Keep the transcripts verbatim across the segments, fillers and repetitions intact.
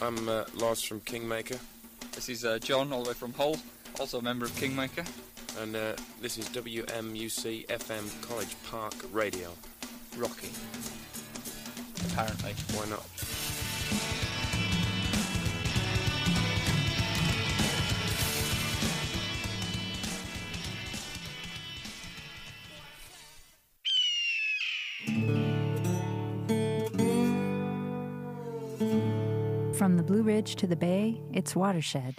I'm uh, Lars from Kingmaker. This is uh, John, all the way from Hull, also a member of Kingmaker. And uh, this is W M U C F M College Park Radio. Rocky. Apparently. Why not? From the Blue Ridge to the Bay, it's Watershed.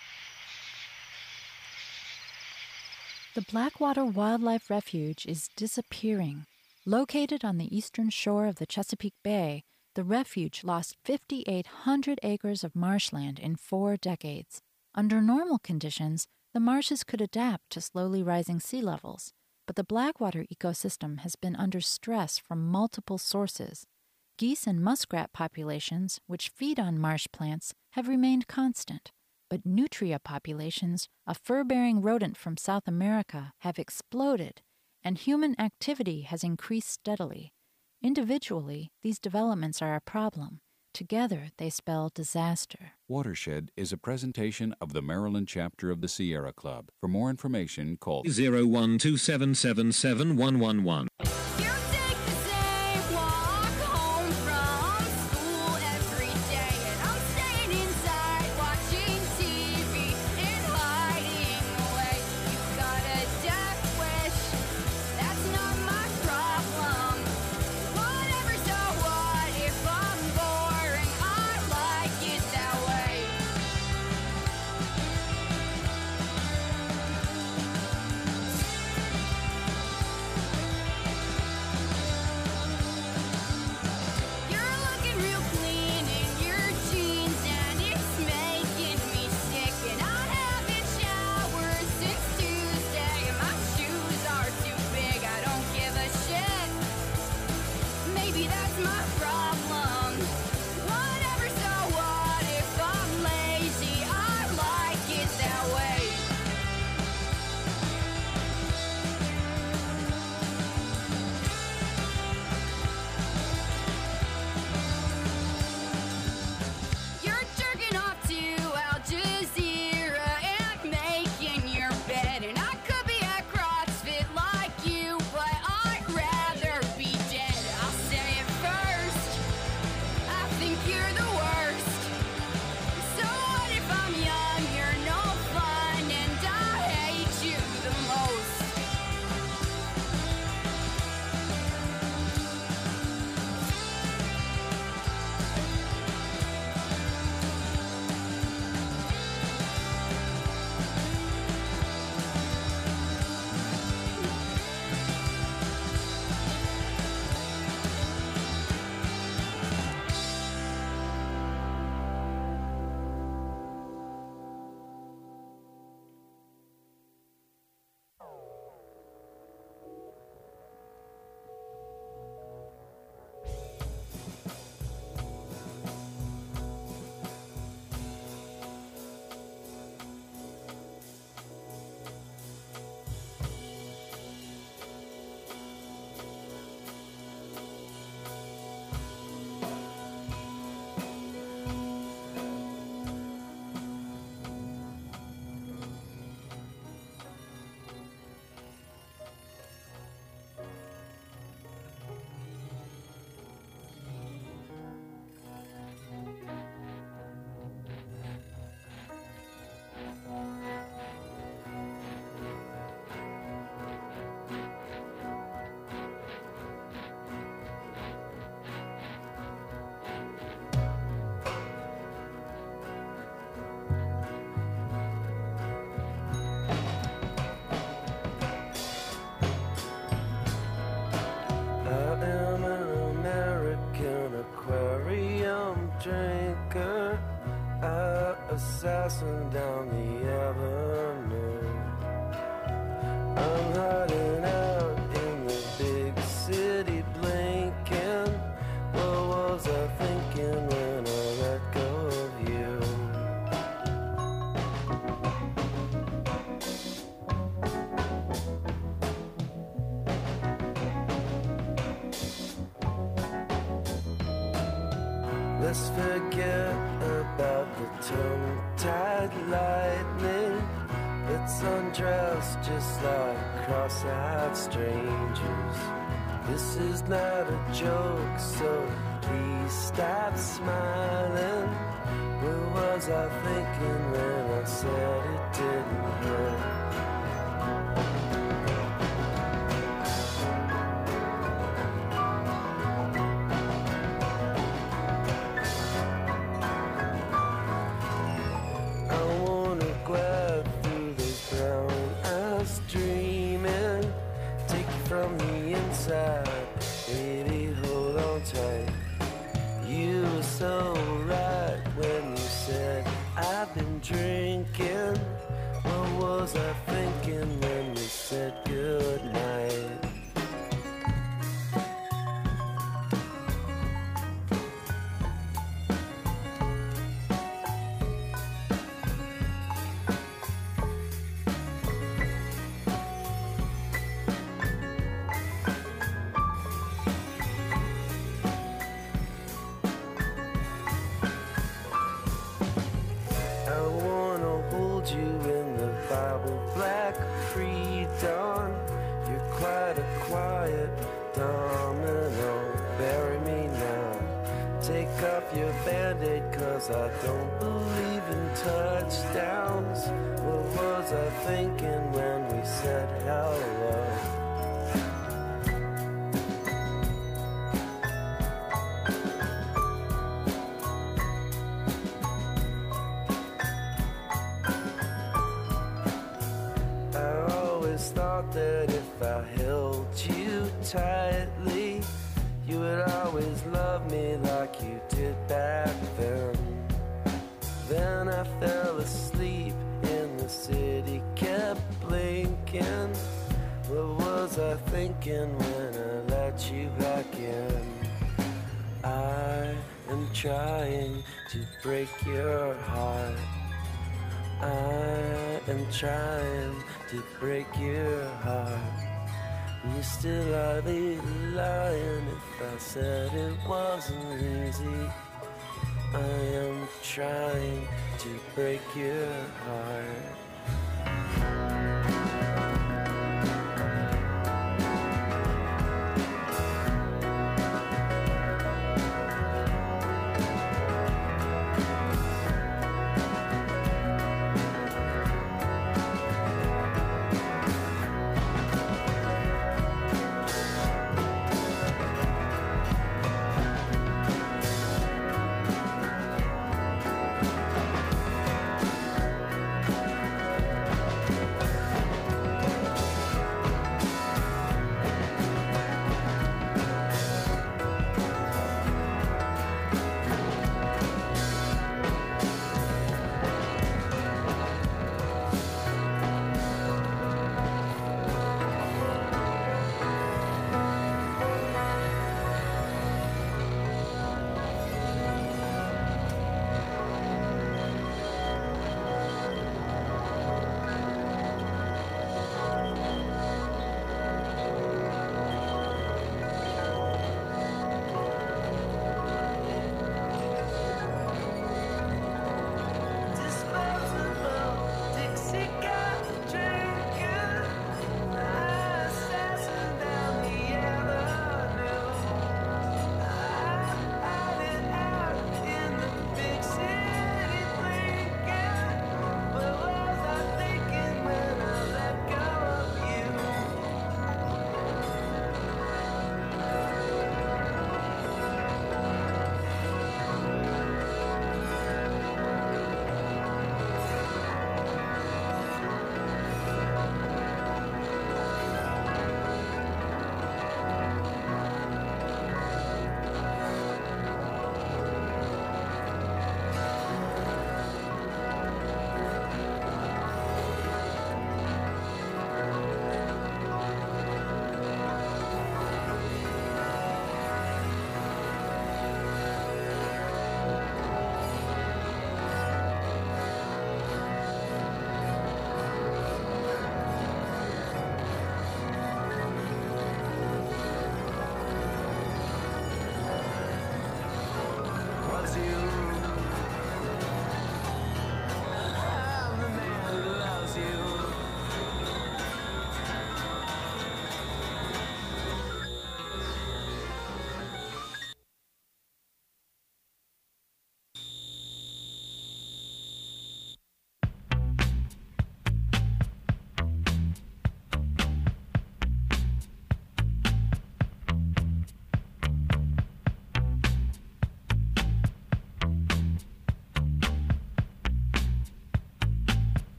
The Blackwater Wildlife Refuge is disappearing. Located on the eastern shore of the Chesapeake Bay, the refuge lost five thousand eight hundred acres of marshland in four decades. Under normal conditions, the marshes could adapt to slowly rising sea levels, but the Blackwater ecosystem has been under stress from multiple sources. Geese and muskrat populations, which feed on marsh plants, have remained constant, but nutria populations, a fur-bearing rodent from South America, have exploded, and human activity has increased steadily. Individually, these developments are a problem. Together, they spell disaster. Watershed is a presentation of the Maryland chapter of the Sierra Club. For more information, call zero one two seven seven seven one one one. Assassin down the avenue. I'm hiding out in the big city blinking. What was I thinking when I let go of you? Let's forget about about the tongue-tied lightning that's undressed just like cross-eyed strangers. This is not a joke, so please stop smiling. What was I thinking when I said it didn't hurt? Baby, hold on tight. You were so right when you said I've been drinking. What was I thinking when we said goodnight? I don't believe in touchdowns. What was I thinking when we said hello? I always thought that if I held you tightly, you would always love me like you did back then. Then I fell asleep and the city kept blinking. What was I thinking when I let you back in? I am trying to break your heart. I am trying to break your heart. You still ought to be lying if I said it wasn't easy. I am trying to break your heart.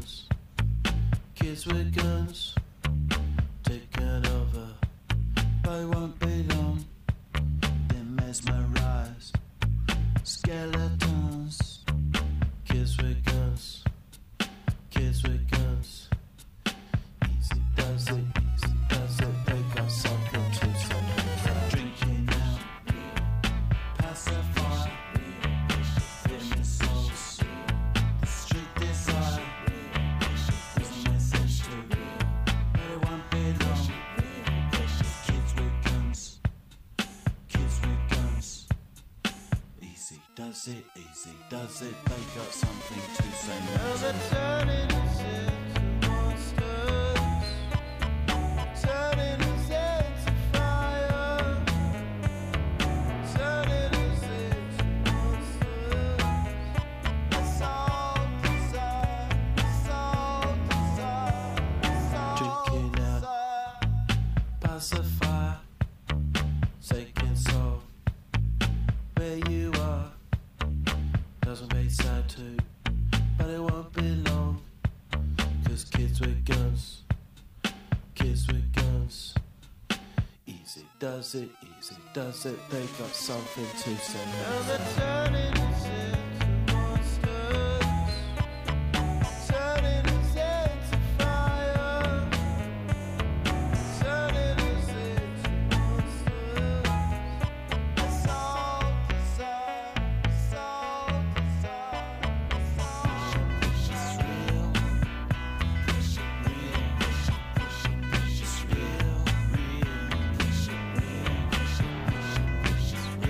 guns, kids with guns, taking over. I won't be long, they're mesmerized. Skeletons, kids with guns, kids with guns. Easy does it, easy does it, they got something to say. Drinking out, pacify, feeling souls. The street desire is a message too, but it won't be long. Kids with guns, kids with guns. Easy does it, easy does it, they got something to say. Now they're turning us into monsters, turning us into fire, turning us into monsters. That's all desire, that's all desire, that's all drinking out, pacify, taking soul. Where you are doesn't make sad too, but it won't be long. Cause kids with guns, kids with guns. Easy does it, easy does it, they got something to say. Now they're turning us into monsters, turning us into fire, turning us into monsters. That's all desire, that's all desire, that's all. It's real, it's real, it's real, real, it's real, it's real,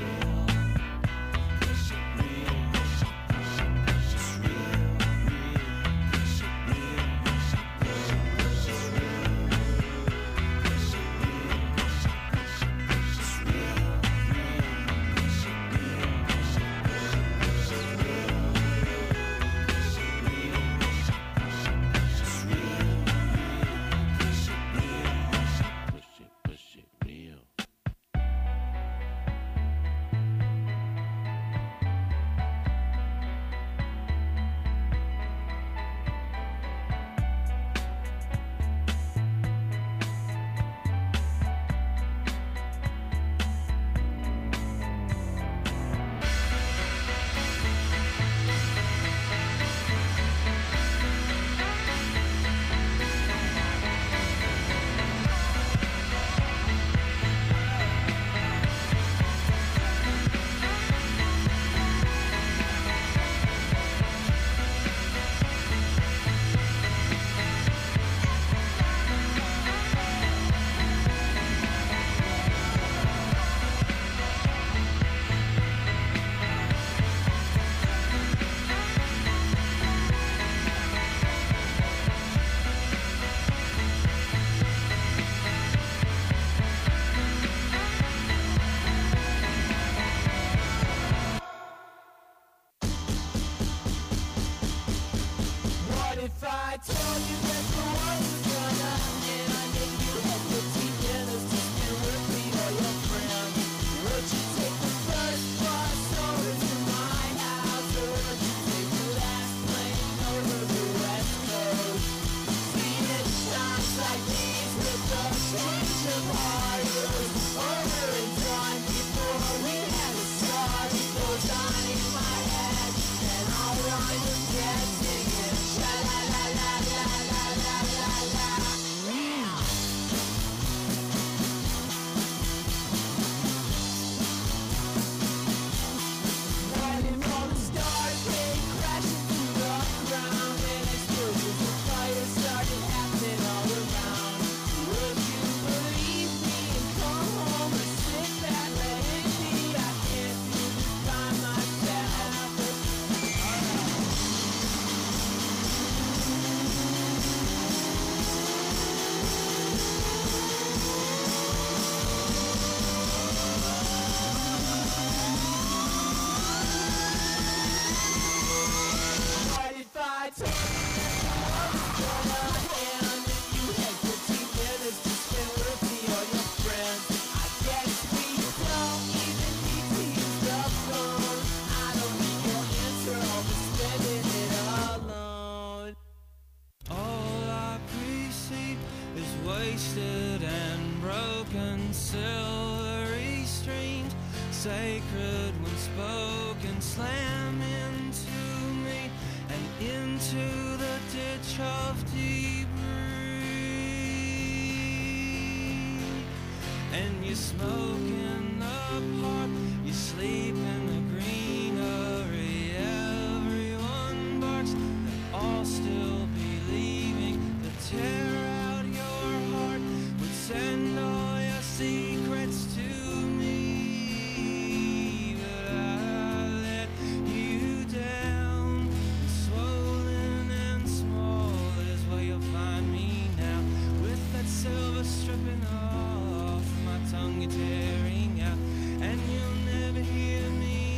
wasted and broken, silvery streams, sacred when spoken, slam into me and into the ditch of debris. And you're smoking the park, you sleep in the greenery, everyone barks, they'll all still be leaving. The tear out your heart would send all your secrets to me, but I let you down. Swollen and small is where you'll find me now, with that silver stripping off my tongue, you're tearing out, and you'll never hear me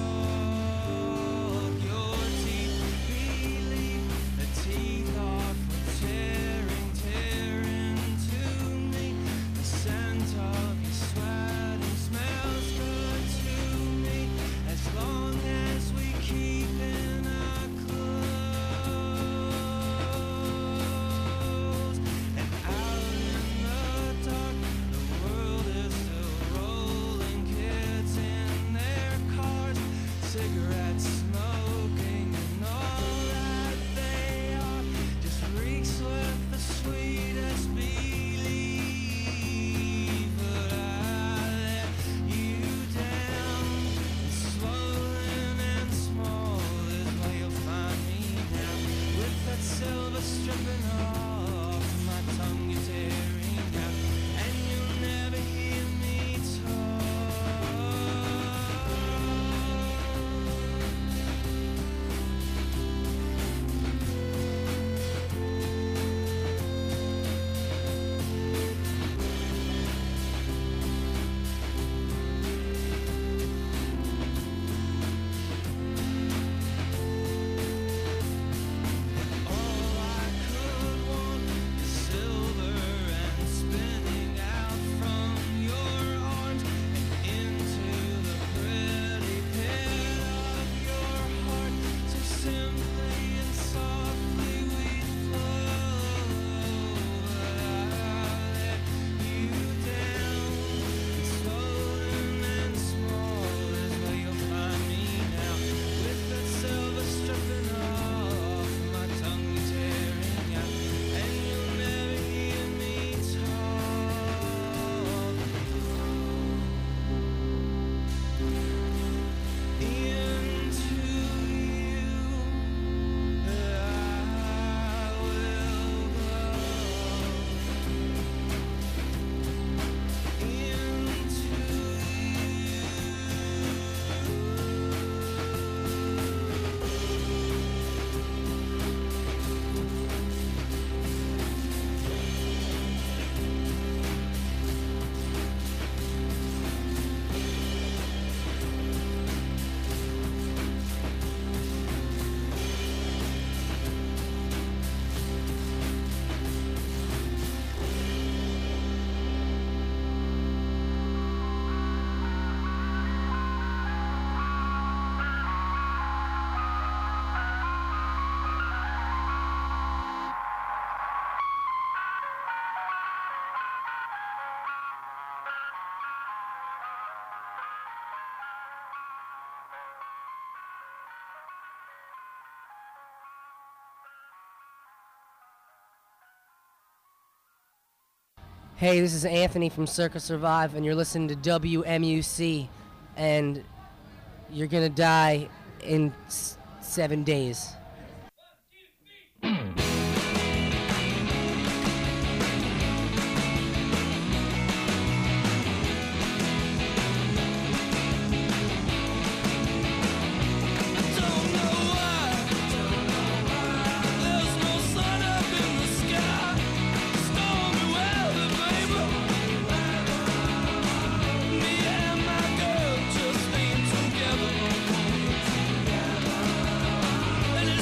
talk. Your teeth believe the teeth are for tearing, tearing to me. The scent of your sweating smells good to me, as long as we keep in our clothes. And out in the dark, the world is still rolling, kids in their cars, cigarettes smoking, and all that they are just reeks with the sweetest belief. But I let you down, and swollen and small is where you'll find me now, with that silver stripping off my tongue, you're tearing out, and you'll never hear me talk. All I could want is silver and spinning out from your arms and into the pretty pit of your heart. So simply and softly we flow, but I let you down. And swollen and small is where you'll find me now, with that silver stripping off my tongue, you're tearing out, and you'll never hear me talk. Into you I will go. Into Hey, this is Anthony from Circa Survive, and you're listening to W M U C, and you're gonna die in s- seven days. Don't know why. There's no sun up in the sky. Stormy weather, baby. Me and my girl just ain't together no more. And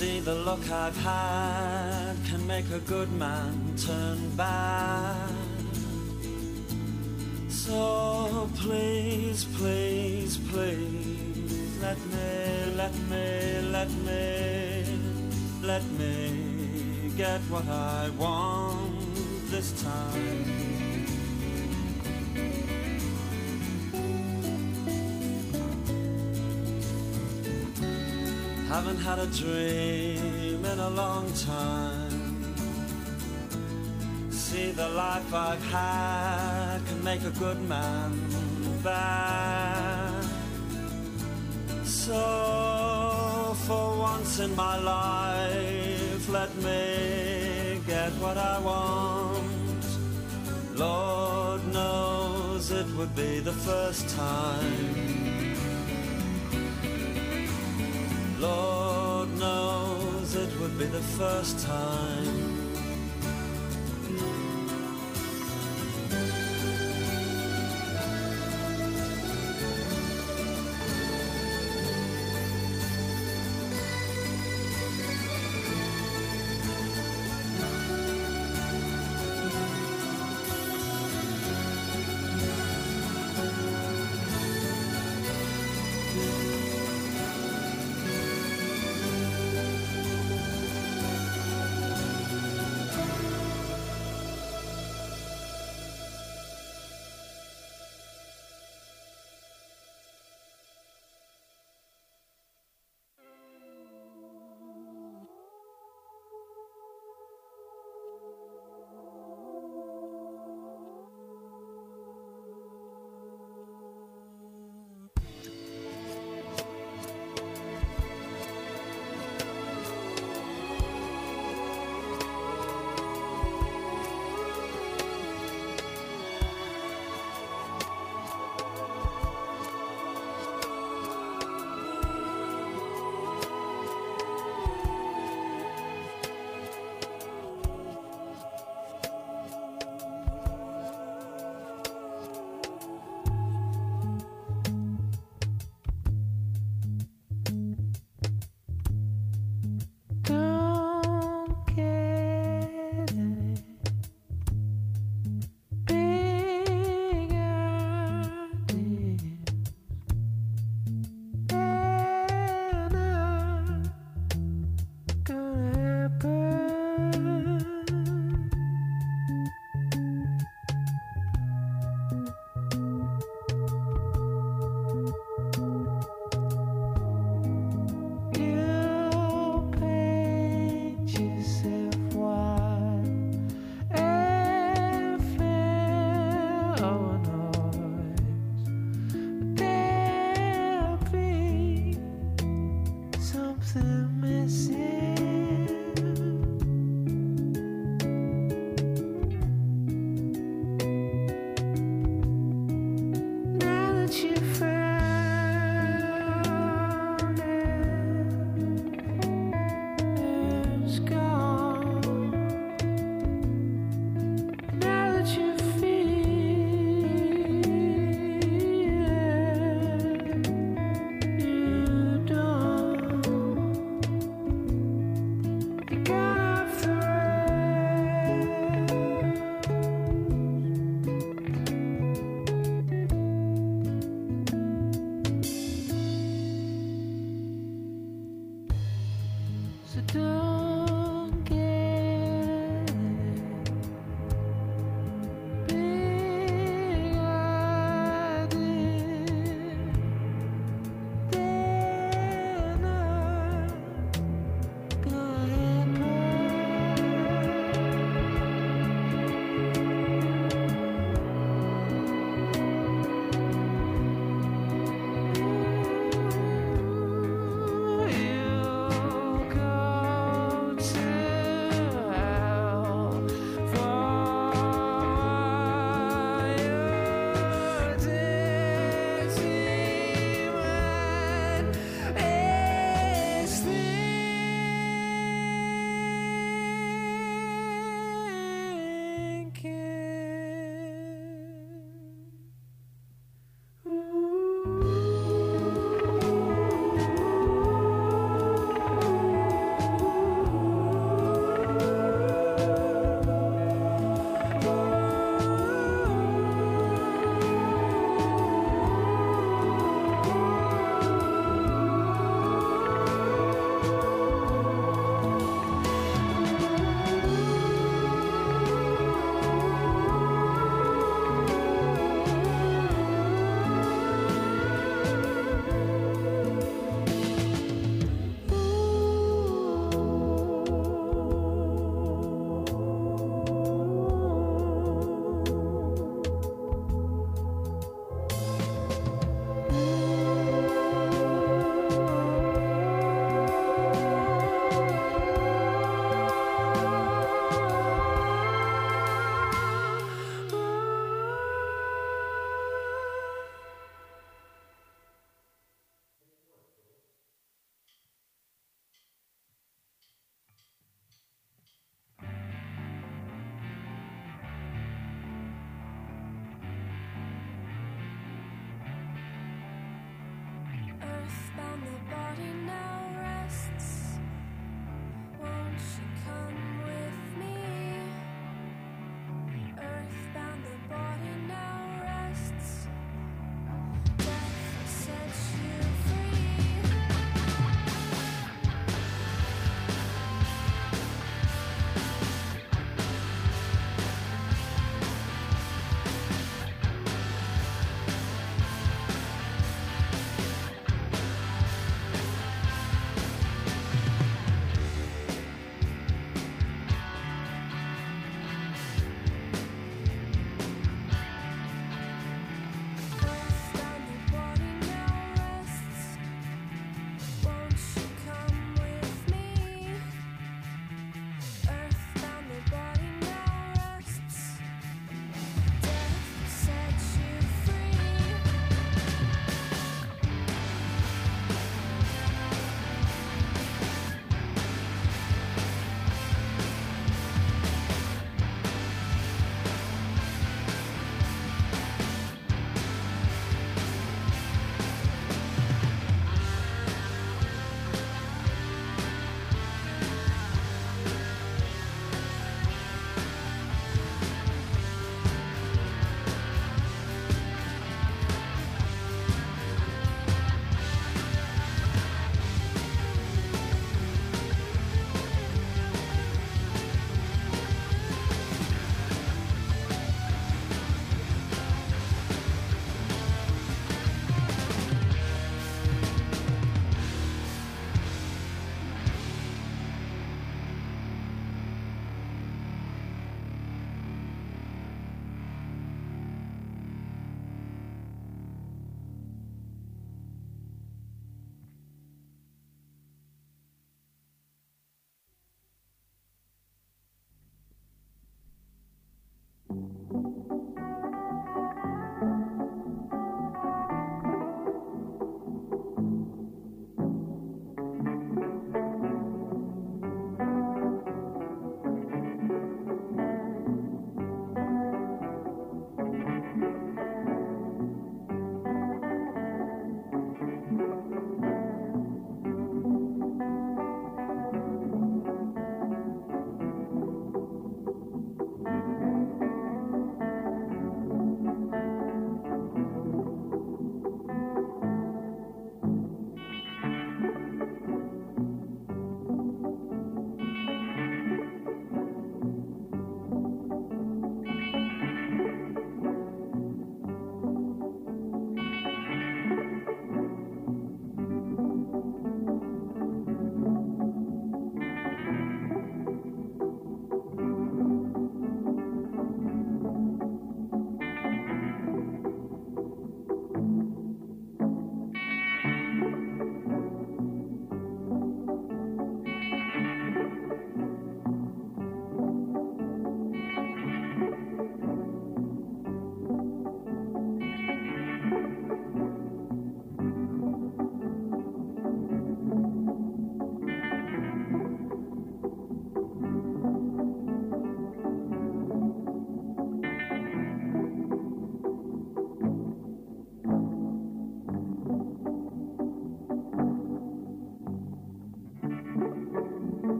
See, the luck I've had can make a good man turn bad. So please, please, please, let me, let me, let me, let me get what I want this time. Haven't had a dream in a long time. See, the life I've had can make a good man bad. So for once in my life, let me get what I want. Lord knows it would be the first time. Lord knows it would be the first time.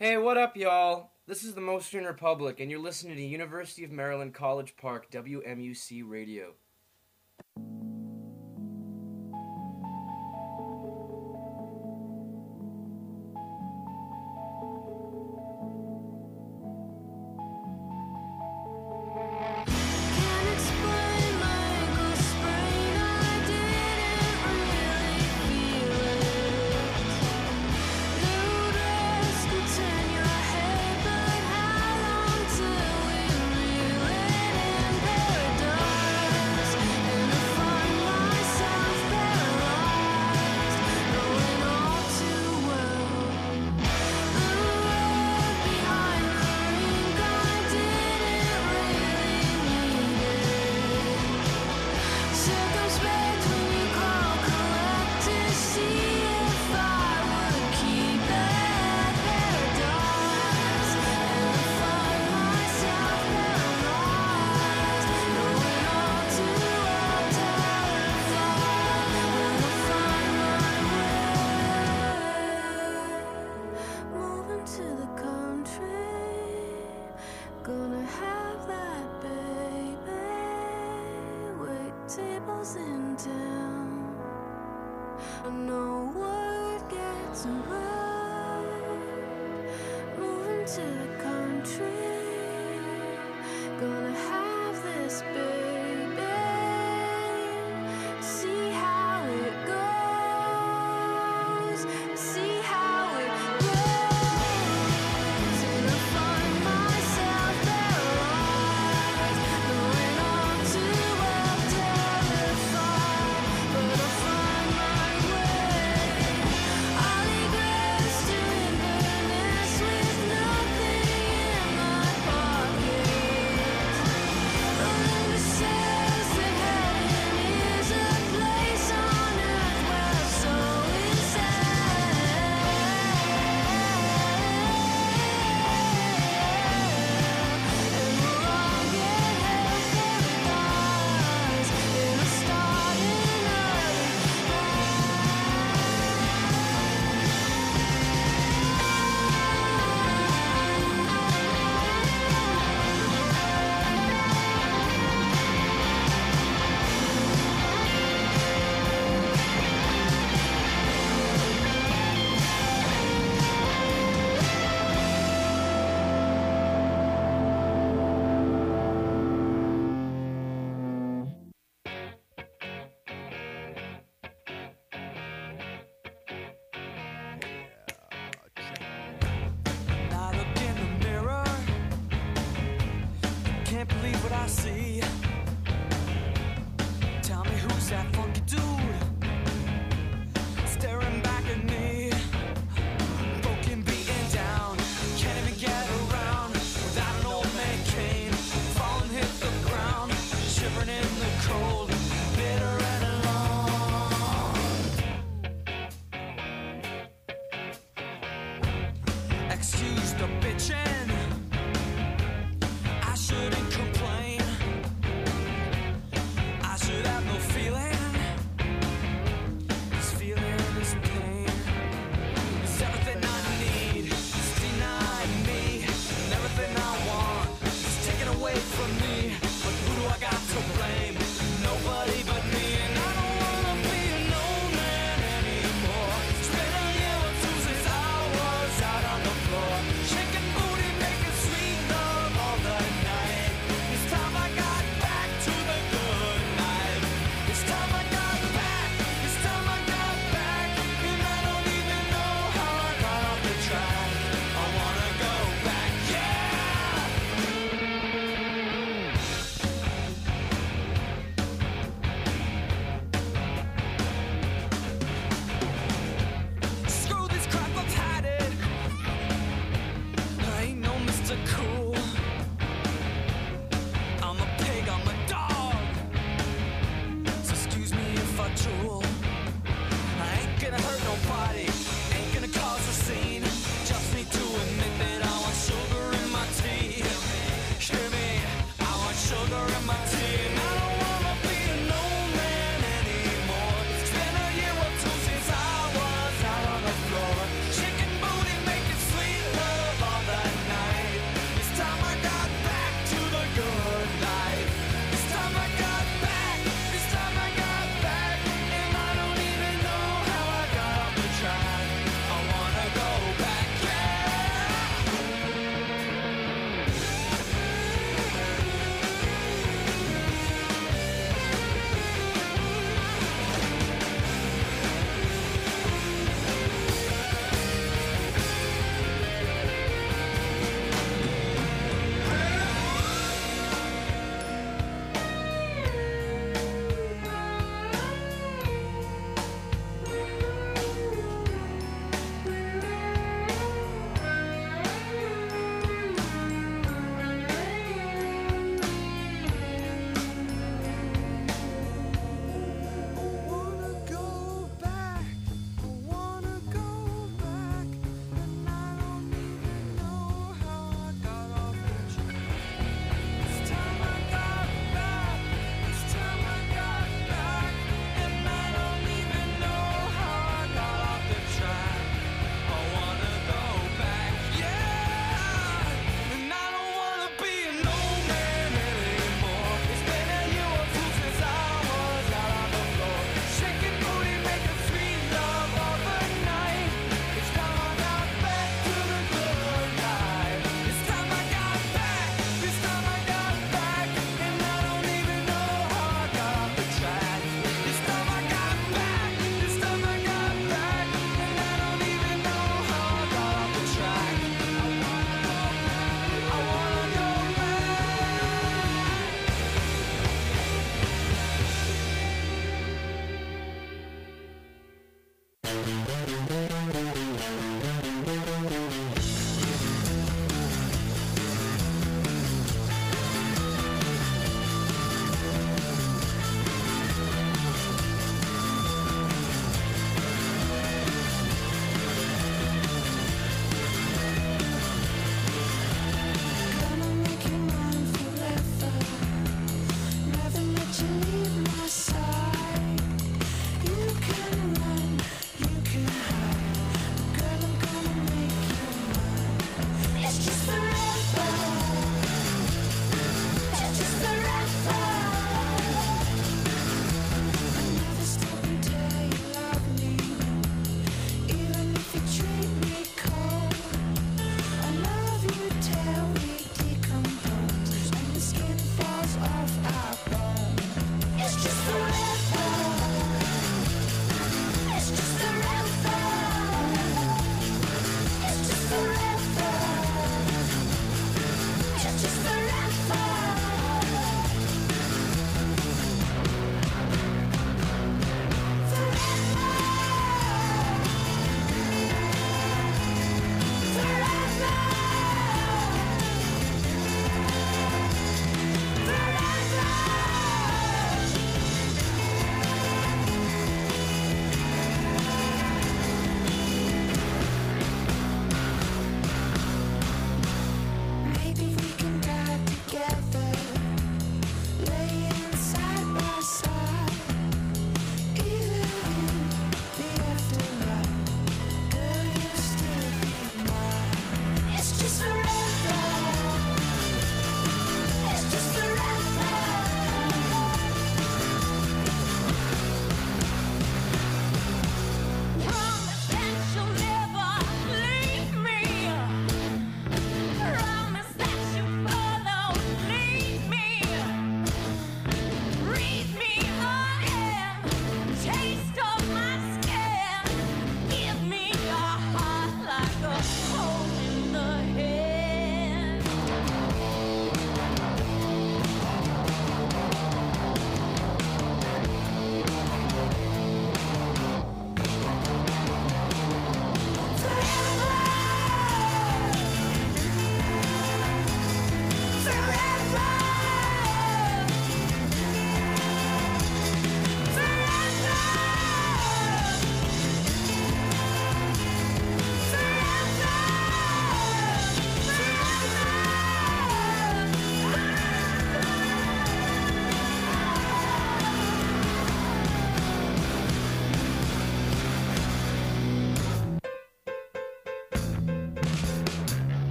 Hey, what up, y'all? This is the Mostern Republic, and you're listening to University of Maryland College Park, W M U C Radio. All Leave my side. You can run, you can hide.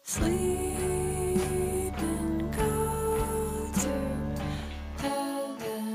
Sleep and go to heaven.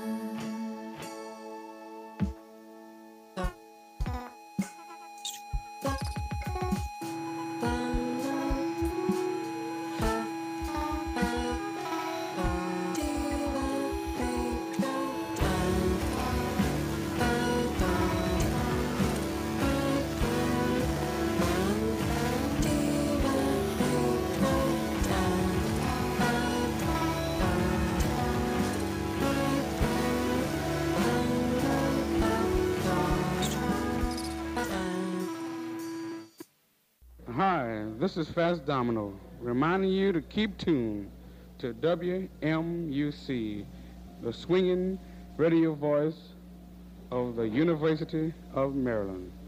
Hi, this is Fast Domino, reminding you to keep tuned to W M U C, the swinging radio voice of the University of Maryland.